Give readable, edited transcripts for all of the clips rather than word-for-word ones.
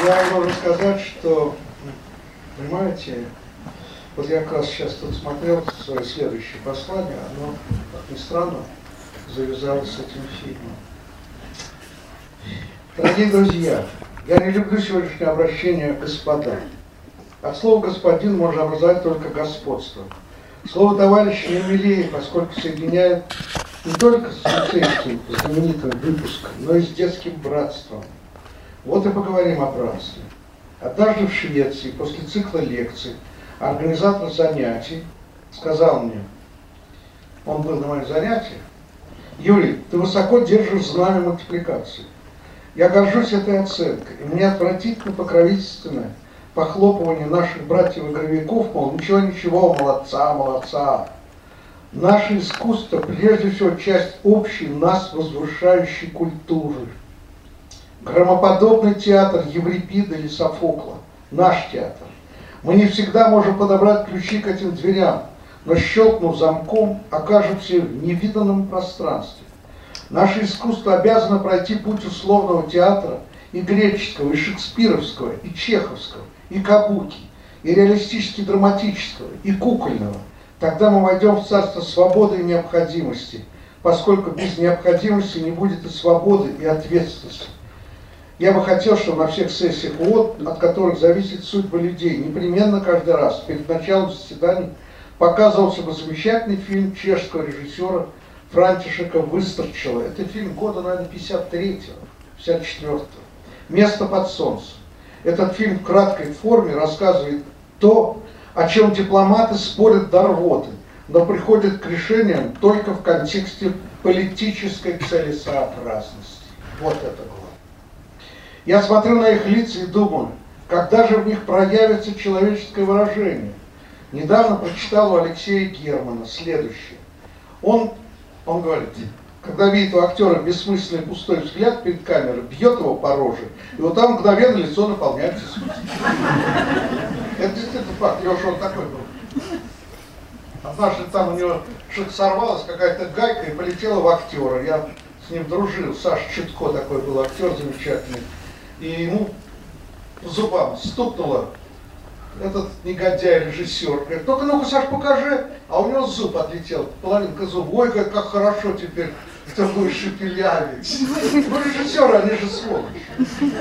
Я могу сказать, что, понимаете, вот я как раз сейчас тут смотрел свое следующее послание, оно, как ни странно, завязалось с этим фильмом. Дорогие друзья, я не люблю сегодняшнее обращение «господа». От слова «господин» можно образовать только господство. Слово «товарищ» не милее, поскольку соединяет не только с лицейским знаменитым выпуском, но и с детским братством. Вот и поговорим о братстве. Однажды в Швеции, после цикла лекций, организатор занятий сказал мне, он был на моих занятиях: «Юрий, ты высоко держишь знамя мультипликации. Я горжусь этой оценкой, и мне отвратительно покровительственное похлопывание наших братьев-игровиков, мол, ничего, молодца, молодца. Наше искусство, прежде всего, часть общей нас возвышающей культуры. Громоподобный театр Еврипида или Софокла, наш театр. Мы не всегда можем подобрать ключи к этим дверям, но, щелкнув замком, окажемся в невиданном пространстве. Наше искусство обязано пройти путь условного театра и греческого, и шекспировского, и чеховского, и кабуки, и реалистически-драматического, и кукольного. Тогда мы войдем в царство свободы и необходимости, поскольку без необходимости не будет и свободы, и ответственности. Я бы хотел, чтобы на всех сессиях ООН, от которых зависит судьба людей, непременно каждый раз перед началом заседаний показывался бы замечательный фильм чешского режиссера Франтишека Выстрчила. Это фильм года, наверное, 53-го, 54-го. «Место под солнцем». Этот фильм в краткой форме рассказывает то, о чем дипломаты спорят до рвоты, но приходят к решениям только в контексте политической целесообразности. Вот это главное. Я смотрю на их лица и думаю, когда же в них проявится человеческое выражение. Недавно прочитал у Алексея Германа следующее. Он говорит, когда видит у актера бессмысленный пустой взгляд перед камерой, бьет его по роже, и вот там мгновенно лицо наполняется смыслом. Это действительно факт, Леша он такой был. Однажды там у него что-то сорвалось, какая-то гайка, и полетела в актера. Я с ним дружил, Саша Чутко такой был актер замечательный. И ему по зубам стукнуло этот негодяй, режиссер. Говорит, только ну-ка, Саш, покажи. А у него зуб отлетел, половинка зуба. Ой, как хорошо теперь ты будешь шепелявить. Ну, режиссеры, они же сволочи.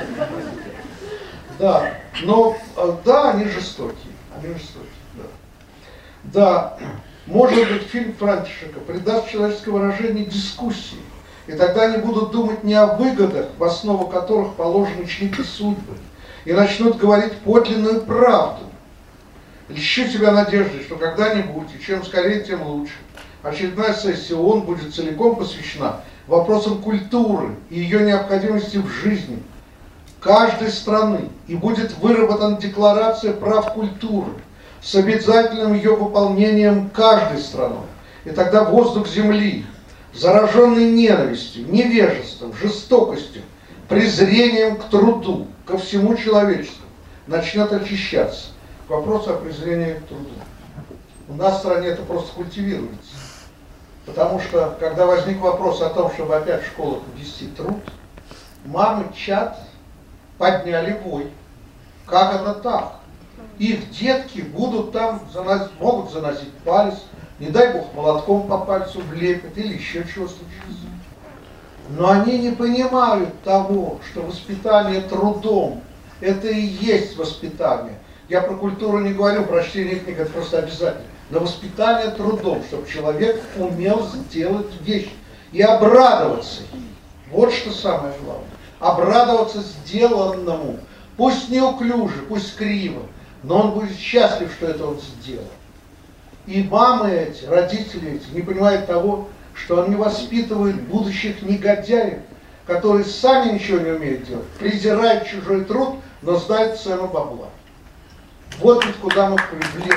Да, но, да, они жестокие. Они жестокие, да. Да, может быть, фильм Франтишека придаст человеческое выражение дискуссии. И тогда они будут думать не о выгодах, в основу которых положены чьи-то судьбы, и начнут говорить подлинную правду. Ищу себя надеждой, что когда-нибудь, и чем скорее, тем лучше, очередная сессия ООН будет целиком посвящена вопросам культуры и ее необходимости в жизни каждой страны, и будет выработана декларация прав культуры с обязательным ее выполнением каждой страной. И тогда воздух Земли, зараженный ненавистью, невежеством, жестокостью, презрением к труду, ко всему человечеству, начнет очищаться. К вопросу о презрении к труду. У нас в стране это просто культивируется. Потому что, когда возник вопрос о том, чтобы опять в школах ввести труд, мамы чад подняли вой. Как это так? Их детки будут там, могут заносить палец, не дай бог молотком по пальцу влепят или еще чего случится. Но они не понимают того, что воспитание трудом – это и есть воспитание. Я про культуру не говорю, про чтение книг, это просто обязательно. Но воспитание трудом, чтобы человек умел сделать вещь и обрадоваться ей. Вот что самое главное. Обрадоваться сделанному. Пусть неуклюже, пусть криво, но он будет счастлив, что это он сделал. И мамы эти, родители эти не понимают того, что они воспитывают будущих негодяев, которые сами ничего не умеют делать, презирают чужой труд, но знают цену бабла. Вот ведь куда мы привлекли.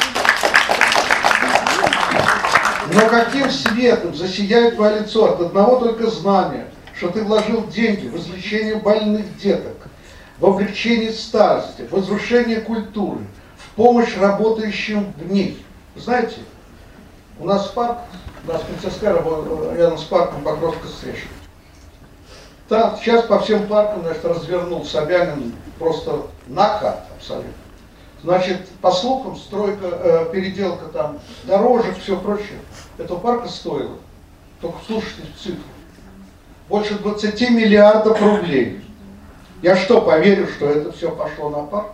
Но каким светом засияет твое лицо от одного только знания, что ты вложил деньги в излечение больных деток, в облегчение старости, в возвышение культуры, в помощь работающим в ней. Знаете, у нас парк, у нас мастерская работа рядом с парком Покровская-Стрешина. Там сейчас по всем паркам, значит, развернул Собянин просто накат абсолютно. Значит, по слухам, стройка, переделка там дорожек, все прочее, этого парка стоило, только слушайте цифру, больше 20 миллиардов рублей. Я что, поверю, что это все пошло на парк?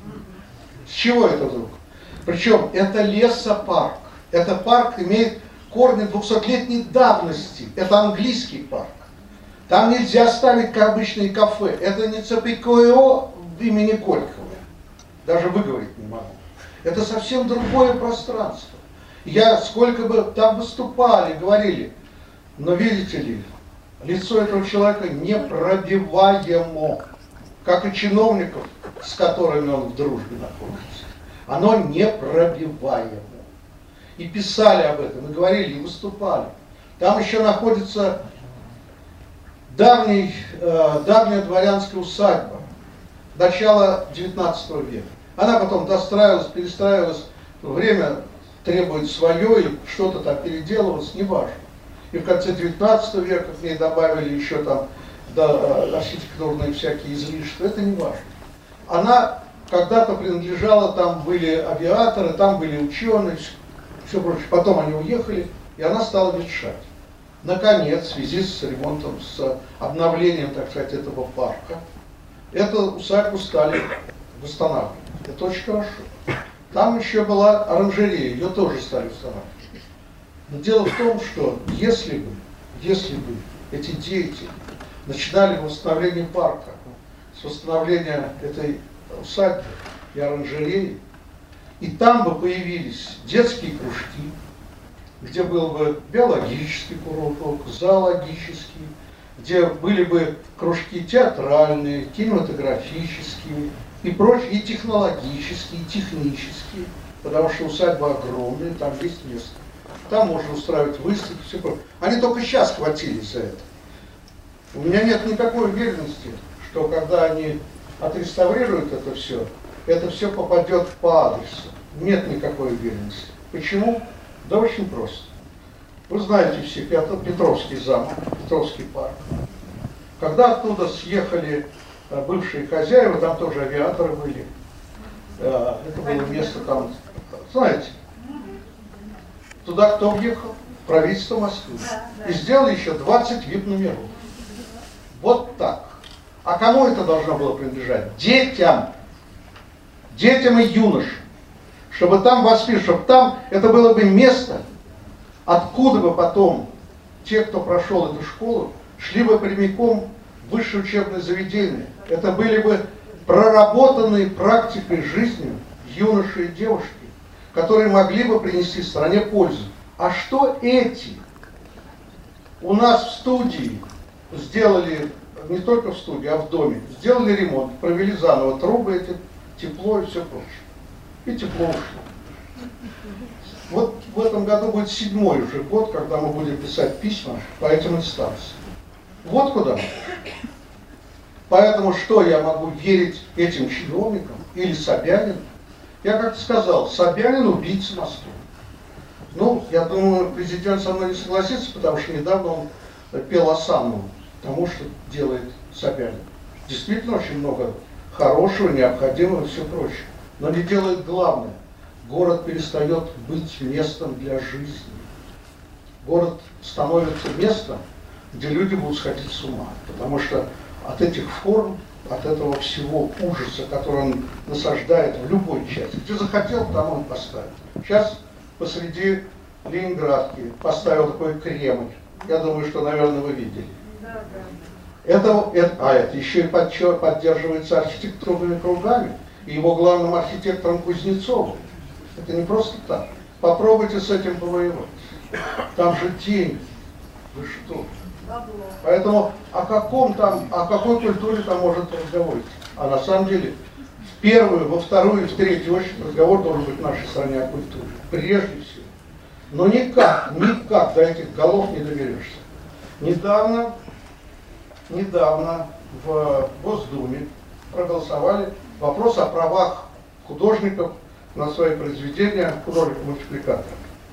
С чего это вдруг? Причем это лесопарк. Это парк имеет корни 200-летней давности. Это английский парк. Там нельзя ставить как обычные кафе. Это не ЦПКО имени Горького. Даже выговорить не могу. Это совсем другое пространство. Я сколько бы там выступали, говорили, но видите ли, лицо этого человека непробиваемо, как и чиновников, с которыми он в дружбе находится. Оно непробиваемо. И писали об этом, и говорили, и выступали. Там еще находится давняя дворянская усадьба, начала 19 века. Она потом достраивалась, перестраивалась, время требует свое, и что-то там переделывалось, неважно. И в конце 19 века к ней добавили еще там архитектурные всякие излишества, это не важно. Она когда-то принадлежала, там были авиаторы, там были ученые, все прочее. Потом они уехали, и она стала ветшать. Наконец, в связи с ремонтом, с обновлением, так сказать, этого парка, эту усадьбу стали восстанавливать. Это очень хорошо. Там еще была оранжерея, ее тоже стали восстанавливать. Но дело в том, что если бы эти деятели начинали восстановление парка, с восстановления этой усадьбы и оранжереи, и там бы появились детские кружки, где был бы биологический кружок, зоологический, где были бы кружки театральные, кинематографические и прочие, и технологические, и технические, потому что усадьба огромная, там есть место. Там можно устраивать выставки, все прочее. Они только сейчас хватились за это. У меня нет никакой уверенности, что когда они отреставрируют это все попадет по адресу. Нет никакой уверенности. Почему? Да очень просто. Вы знаете все Петровский замок, Петровский парк. Когда оттуда съехали бывшие хозяева, там тоже авиаторы были. Это было место там, знаете, туда кто въехал? Правительство Москвы. И сделали еще 20 VIP-номеров. Вот так. А кому это должно было принадлежать? Детям. Детям и юношам. Чтобы там воспитывать, чтобы там это было бы место, откуда бы потом те, кто прошел эту школу, шли бы прямиком в высшее учебное заведение. Это были бы проработанные практикой жизни юноши и девушки, которые могли бы принести стране пользу. А что эти? У нас в студии сделали, не только в студии, а в доме, сделали ремонт, провели заново трубы эти, тепло и все прочее. И тепло ушло. Вот в этом году будет 7-й уже год, когда мы будем писать письма по этим инстанциям. Вот куда мы. Поэтому что я могу верить этим чиновникам или Собянину? Я как-то сказал, Собянин убийца Москвы. Ну, я думаю, президент со мной не согласится, потому что недавно он пел осанну тому, что делает Собянин. Действительно очень много хорошего, необходимого и все прочее. Но не делает главное. Город перестает быть местом для жизни. Город становится местом, где люди будут сходить с ума. Потому что от этих форм, от этого всего ужаса, который он насаждает в любой части, где захотел, там он поставит. Сейчас посреди Ленинградки поставил такой Кремль. Я думаю, что, наверное, вы видели. Это еще и поддерживается архитектурными кругами. И его главным архитектором Кузнецовым. Это не просто так. Попробуйте с этим повоевать. Там же деньги. Вы что? Поэтому о какой культуре там может разговор идти? А на самом деле, в первую, во вторую и в третью очередь разговор должен быть в нашей стране о культуре. Прежде всего. Но никак до этих голов не доберешься. Недавно в Госдуме проголосовали вопрос о правах художников на свои произведения, художников-мультипликаторов.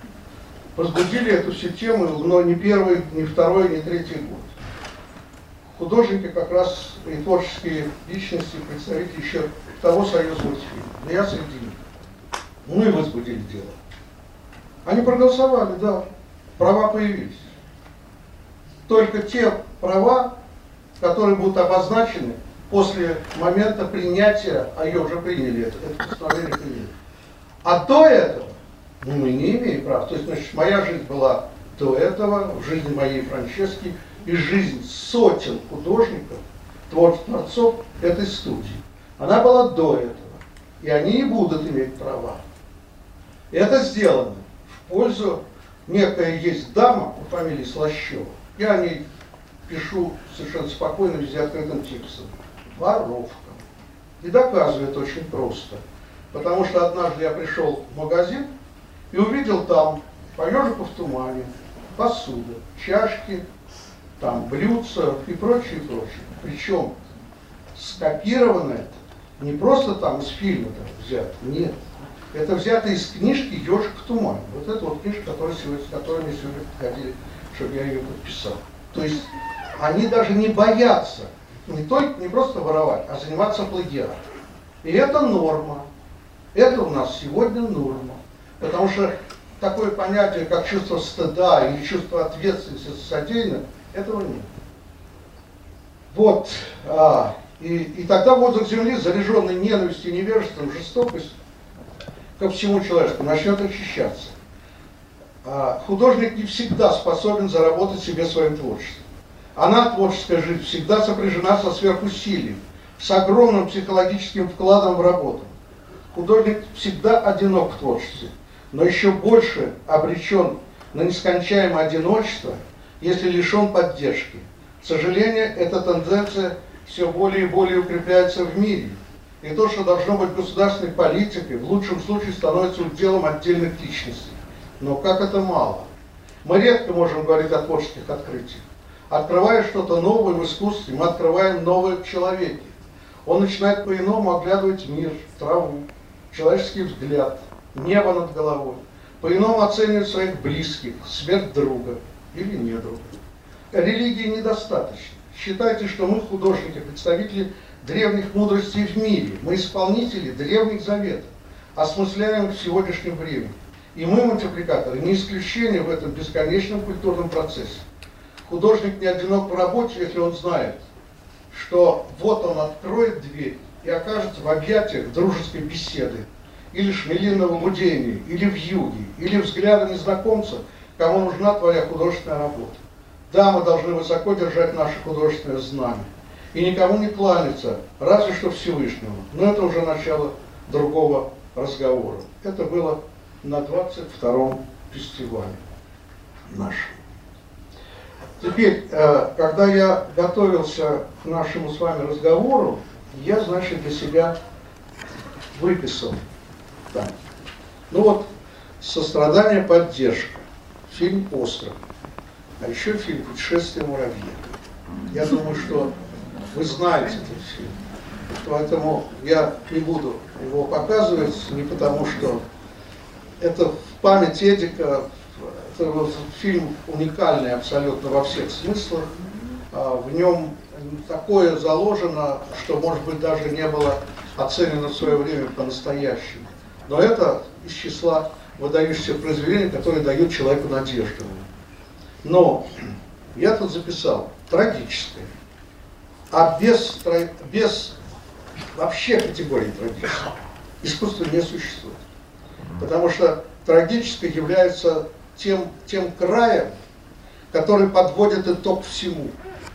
Возбудили эту всю тему, но не первый, не второй, не третий год. художники как раз и творческие личности, представители еще того союза мультфильма. Но я среди них. Мы возбудили дело. Они проголосовали, да, права появились. Только те права, которые будут обозначены после момента принятия, а ее уже приняли, это постановление приняли. А до этого мы не имеем прав. То есть, значит, моя жизнь была до этого, в жизни моей Франчески и жизнь сотен художников, творцов этой студии. Она была до этого. И они и будут иметь права. Это сделано в пользу, некая есть дама по фамилии Слащева. Я о ней пишу совершенно спокойно, везде открытым текстом. Воровка. И доказывает очень просто. Потому что однажды я пришел в магазин и увидел там по ежику в тумане посуда, чашки, там блюдца и прочее, прочее. Причем скопировано это не просто там из фильма взято, нет. Это взято из книжки «Ежик в тумане». Вот это вот книжка, с которой мне сегодня приходили, чтобы я ее подписал. То есть они даже не боятся не просто воровать, а заниматься плагиатом. И это норма. Это у нас сегодня норма. Потому что такое понятие, как чувство стыда или чувство ответственности за содеянное, этого нет. Вот. И тогда воздух Земли, заряженный ненавистью, невежеством, жестокостью ко всему человечеству, начнет очищаться. Художник не всегда способен заработать себе своим творчеством. Она, творческая жизнь, всегда сопряжена со сверхусилием, с огромным психологическим вкладом в работу. Художник всегда одинок в творчестве, но еще больше обречен на нескончаемое одиночество, если лишен поддержки. К сожалению, эта тенденция все более и более укрепляется в мире. И то, что должно быть государственной политикой, в лучшем случае становится уделом отдельных личностей. Но как это мало. Мы редко можем говорить о творческих открытиях. Открывая что-то новое в искусстве, мы открываем новое в человеке. Он начинает по-иному оглядывать мир, траву, человеческий взгляд, небо над головой, по-иному оценивать своих близких, смерть друга или недруга. Религии недостаточно. Считайте, что мы художники, представители древних мудростей в мире, мы исполнители древних заветов, осмысляем их в сегодняшнем времени. И мы, мультипликаторы, не исключение в этом бесконечном культурном процессе. Художник не одинок в работе, если он знает, что вот он откроет дверь и окажется в объятиях дружеской беседы, или шмелиного гудения, или вьюги, или взгляда незнакомца, кому нужна твоя художественная работа. Да, мы должны высоко держать наше художественное знамя и никому не кланяться, разве что Всевышнему. Но это уже начало другого разговора. Это было на 22-м фестивале нашем. Теперь, когда я готовился к нашему с вами разговору, я, значит, для себя выписал. Так. Ну вот, «Сострадание, поддержка», фильм «Остров», а еще фильм «Путешествие муравья». Я думаю, что вы знаете этот фильм, поэтому я не буду его показывать, не потому что это в память Эдика. Это вот фильм уникальный абсолютно во всех смыслах. В нем такое заложено, что, может быть, даже не было оценено в свое время по-настоящему. Но это из числа выдающихся произведений, которые дают человеку надежду. Но я тут записал трагическое, а без вообще категории трагического искусства не существует. Потому что трагическое является тем краем, который подводит итог всему.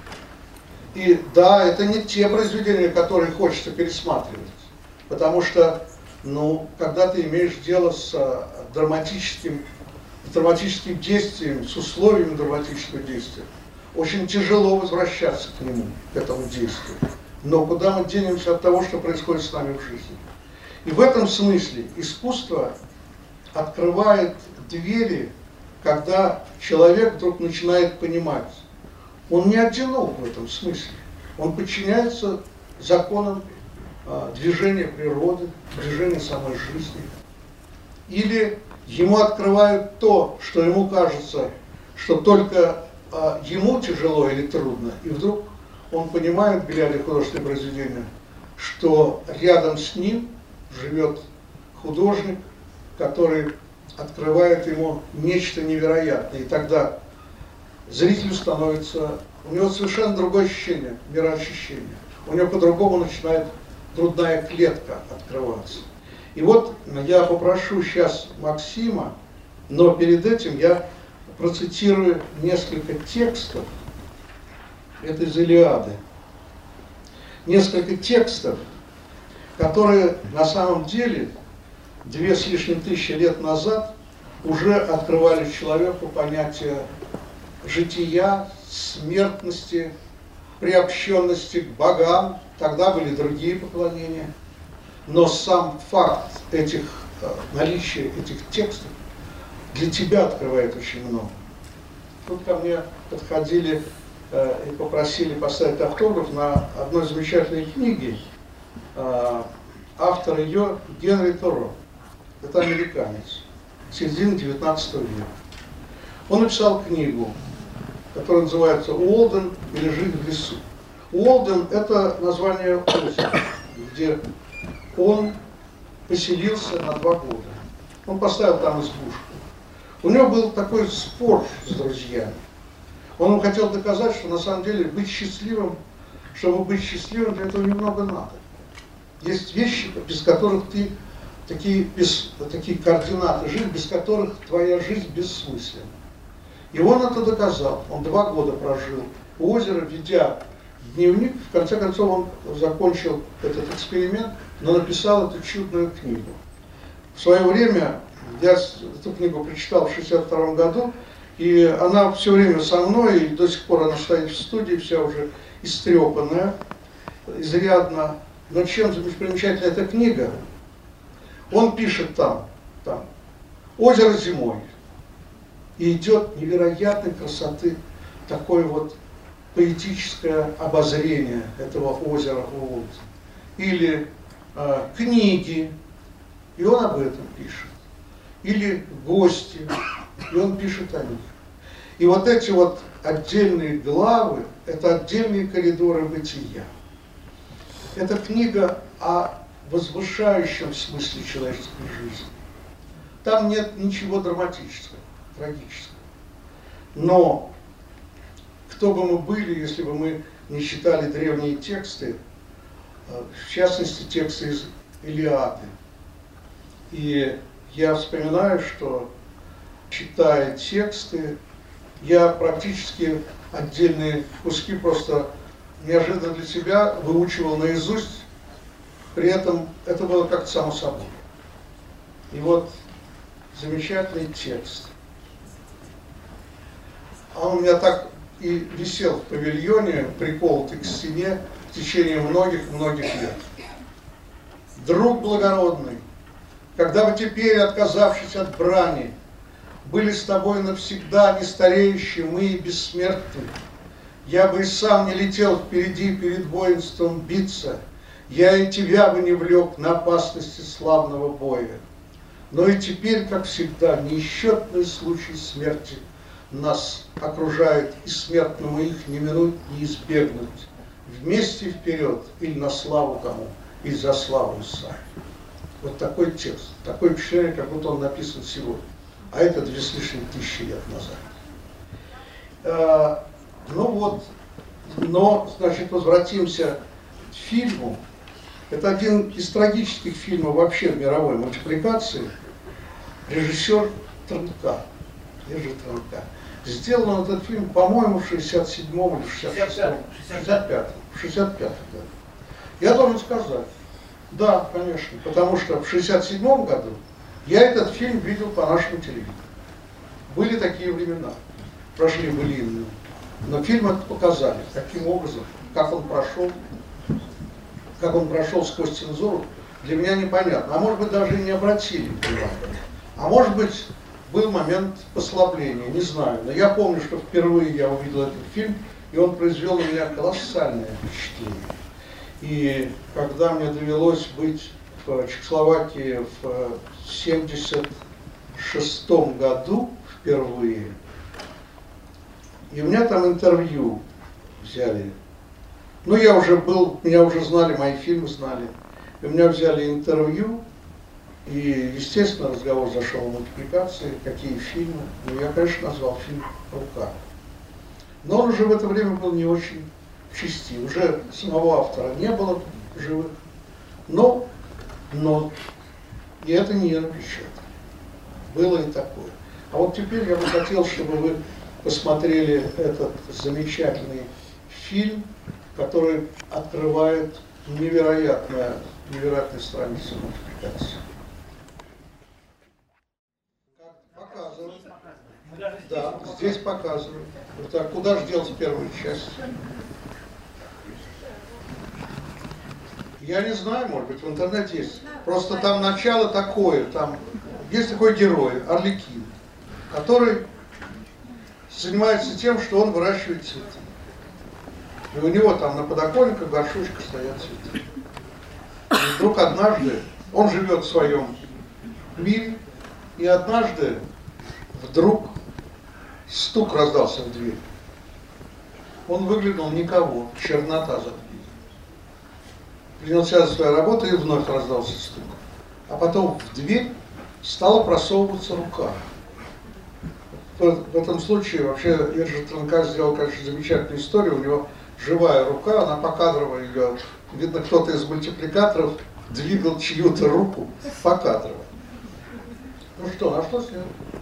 И да, это не те произведения, которые хочется пересматривать. Потому что, когда ты имеешь дело с драматическим действием, с условиями драматического действия, очень тяжело возвращаться к нему, к этому действию. Но куда мы денемся от того, что происходит с нами в жизни? И в этом смысле искусство открывает двери, когда человек вдруг начинает понимать, он не одинок в этом смысле, он подчиняется законам движения природы, движения самой жизни. Или ему открывают то, что ему кажется, что только ему тяжело или трудно, и вдруг он понимает, глядя художественное произведение, что рядом с ним живет художник, который открывает ему нечто невероятное. И тогда зрителю становится, у него совершенно другое ощущение, мироощущение. У него по-другому начинает грудная клетка открываться. И вот я попрошу сейчас Максима, но перед этим я процитирую несколько текстов. Это из Илиады. Несколько текстов, которые на самом деле 2 с лишним тысячи лет назад уже открывали человеку понятие жития, смертности, приобщенности к богам. Тогда были другие поклонения. Но сам факт наличия этих текстов для тебя открывает очень много. Тут ко мне подходили и попросили поставить автограф на одной замечательной книге. Автор ее Генри Торо. Это американец. Середины 19 века. Он написал книгу, которая называется «Уолден или жить в лесу». Уолден – это название озера, где он поселился на 2 года. Он поставил там избушку. У него был такой спор с друзьями. Он им хотел доказать, что на самом деле быть счастливым, чтобы быть счастливым, для этого немного надо. Есть вещи, без которых ты, такие координаты жизни, без которых твоя жизнь бессмысленна. И он это доказал. Он 2 года прожил у озера, ведя дневник. В конце концов он закончил этот эксперимент, но написал эту чудную книгу. В свое время я эту книгу прочитал в 1962 году, и она все время со мной, и до сих пор она стоит в студии, вся уже истрепанная, изрядно. Но чем примечательна эта книга? Он пишет там «Озеро зимой», и идет невероятной красоты такое вот поэтическое обозрение этого озера Уолден. Или книги, и он об этом пишет. Или гости, и он пишет о них. И вот эти вот отдельные главы, это отдельные коридоры бытия. Это книга о возвышающем смысле человеческой жизни. Там нет ничего драматического, трагического. Но кто бы мы были, если бы мы не читали древние тексты, в частности тексты из Илиады. И я вспоминаю, что, читая тексты, я практически отдельные куски просто неожиданно для себя выучивал наизусть, при этом это было как-то само собой. И вот замечательный текст. А он у меня так и висел в павильоне, приколотый к стене в течение многих-многих лет. Друг благородный, когда бы теперь, отказавшись от брани, были с тобой навсегда не стареющие мы и бессмертны, я бы и сам не летел впереди перед воинством биться, я и тебя бы не влек на опасности славного боя. Но и теперь, как всегда, неисчетные случаи смерти нас окружают, и смертному их не минуть, не избегнуть. Вместе вперед, или на славу кому, или за славу сами. Вот такой текст, такое впечатление, как будто он написан сегодня. А это 2 с лишним тысячи лет назад. Значит, возвратимся к фильму. Это один из трагических фильмов вообще в мировой мультипликации. Режиссер Трнка. Сделал он этот фильм, по-моему, в 67-м или 66-м. 65-м, да. Я должен сказать, да, конечно, потому что в 67-м году я этот фильм видел по нашему телевидению. Были такие времена, прошли былинные. Но фильм это показали, каким образом, как он прошел сквозь цензуру, для меня непонятно. А может быть, даже и не обратили внимания. А может быть, был момент послабления, не знаю. Но я помню, что впервые я увидел этот фильм, и он произвел на меня колоссальное впечатление. И когда мне довелось быть в Чехословакии в 1976 году впервые, и у меня там интервью взяли Ну, я уже был, меня уже знали, мои фильмы знали. И у меня взяли интервью, и, естественно, разговор зашел о мультипликации, какие фильмы. Ну, я, конечно, назвал фильм «Рука». Но он уже в это время был не очень в чести. Уже самого автора не было живых. Но, и это не я напечатал. Было и такое. А вот теперь я бы хотел, чтобы вы посмотрели этот замечательный фильм, который открывает невероятные страницы мультипликации. Показывают. Да, здесь показывают. Так, куда же делать первую часть? Я не знаю, может быть, в интернете есть. Просто там начало такое, там есть такой герой, Арлекин, который занимается тем, что он выращивает цветы. И у него там на подоконниках горшочках стоят цветы. И вдруг однажды он живет в своем мире, и однажды вдруг стук раздался в дверь. Он выглянул, никого, чернота за дверью. Принялся за свою работу, и вновь раздался стук. А потом в дверь стала просовываться рука. В этом случае вообще Иржи Транкар сделал, конечно, замечательную историю. У него живая рука, она покадрово ее, видно, кто-то из мультипликаторов двигал чью-то руку покадрово. Ну что, а что с ним?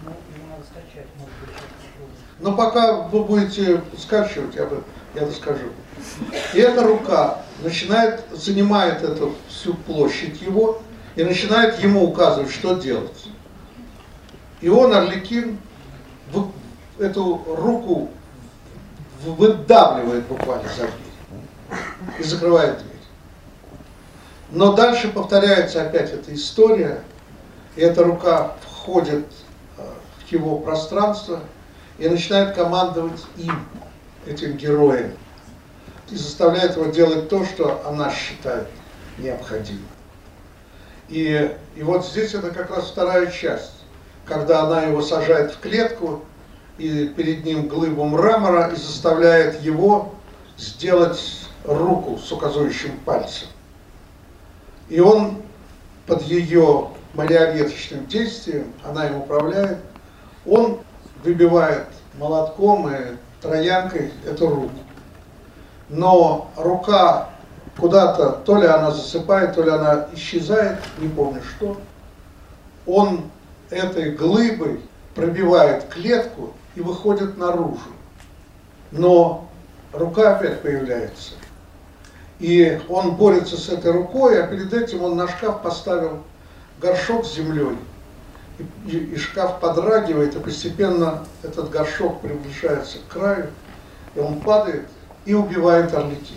Но пока вы будете скачивать, я доскажу. И эта рука занимает эту всю площадь его и начинает ему указывать, что делать. И он, Арлекин, эту руку выдавливает буквально за дверь и закрывает дверь. Но дальше повторяется опять эта история, и эта рука входит в его пространство и начинает командовать им, этим героем, и заставляет его делать то, что она считает необходимым. И вот здесь это как раз вторая часть, когда она его сажает в клетку, и перед ним глыбу мрамора, и заставляет его сделать руку с указующим пальцем. И он под ее марионеточным действием, она им управляет, он выбивает молотком и троянкой эту руку. Но рука куда-то, то ли она засыпает, то ли она исчезает, не помню что. Он этой глыбой пробивает клетку и выходит наружу. Но рука опять появляется. И он борется с этой рукой, а перед этим он на шкаф поставил горшок с землей. И шкаф подрагивает, и постепенно этот горшок приближается к краю, и он падает и убивает Арлекина.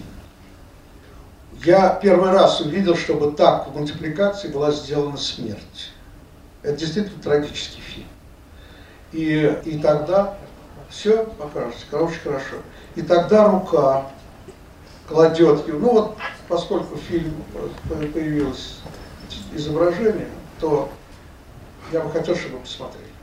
Я первый раз увидел, чтобы так в мультипликации была сделана смерть. Это действительно трагический фильм. И тогда все покажется, очень хорошо. И тогда рука кладет его. Ну вот, поскольку в фильме появилось изображение, то я бы хотел, чтобы вы посмотрели.